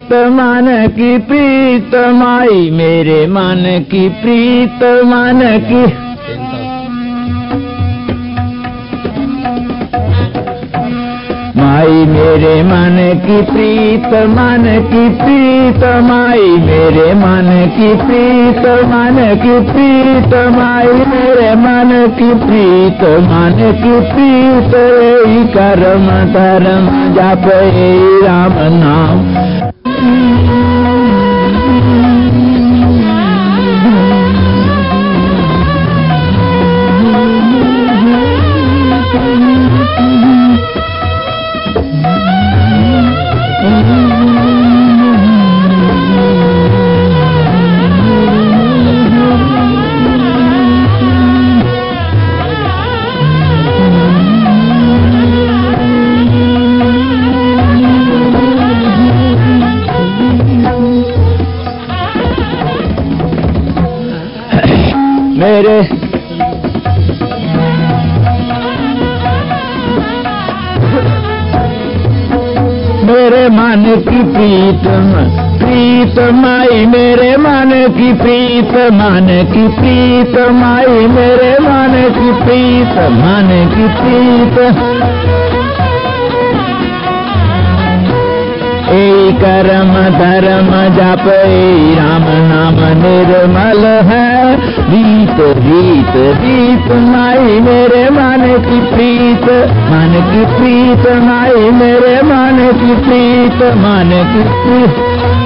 मन की प्रीत माई मेरे मन की प्रीत मन की माई मेरे मन की प्रीत मन की प्रीत माई मेरे मन की प्रीत मन की प्रीत माई मेरे मन की प्रीत मन की प्रीत कर्म धर्म जप राम नाम मेरे मन की प्रीत माई मेरे मन की प्रीत मन की प्रीत माई मेरे मन की प्रीत मन की प्रीत ए कर्म धर्म जप राम नाम निर्मल है रीत रीत रीत माई मेरे मन की प्रीत माई मेरे मन की प्रीत मन की प्रीत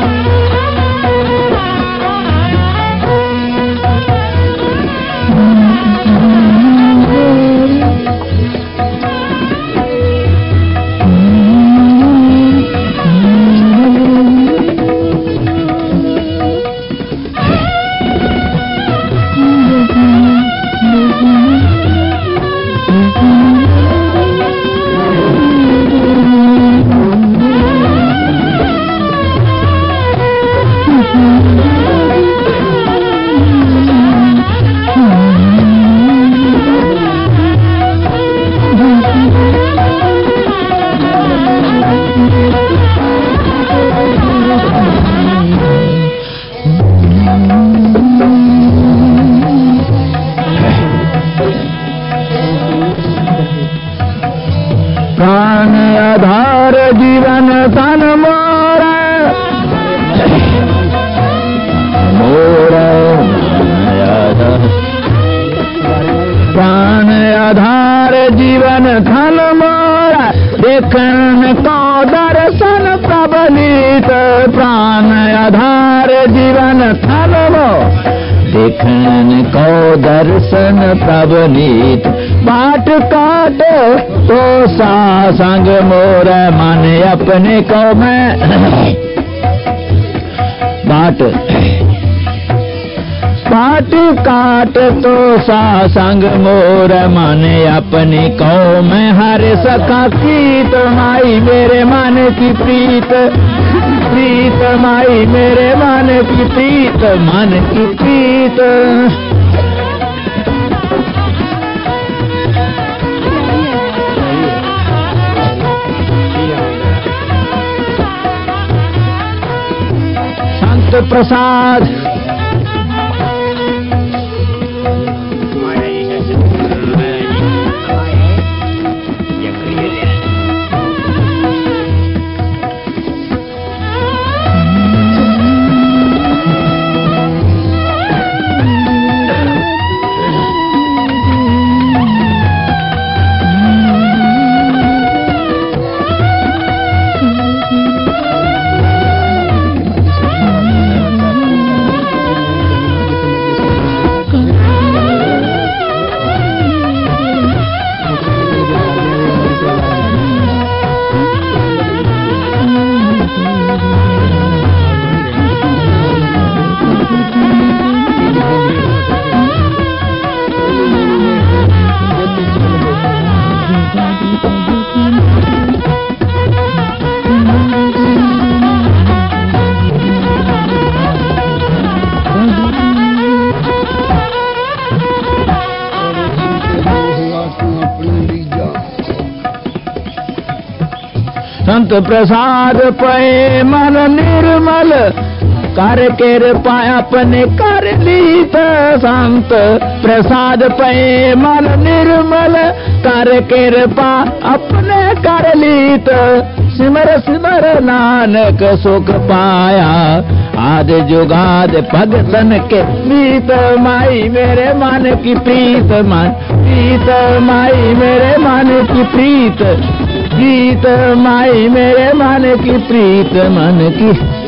प्राण आधार जीवन तन मोरा प्राण आधार जीवन धन मोरा देखन को दर्शन प्रबलित प्राण आधार जीवन धन मोरा देखन को दर्शन प्रबलित बाट काट तो सासंग मोर मन अपने को मैं बाट काट तो सासंग मोर मन अपने को मैं हर सका प्रीत माई मेरे मन की प्रीत माई मेरे मन की प्रीत मन की प्रीत संत प्रसाद संत प्रसाद पे मन निर्मल कर कृपा अपने कर लीत। संत प्रसाद पे मन निर्मल कर कृपा अपने कर लीत। सिमर सिमर नानक सुख पाया आद जुगाद भगतन के मीत। माई मेरे मन की प्रीत मन प्रीत माई मेरे मन की प्रीत गीत। माई मेरे मन की प्रीत मन की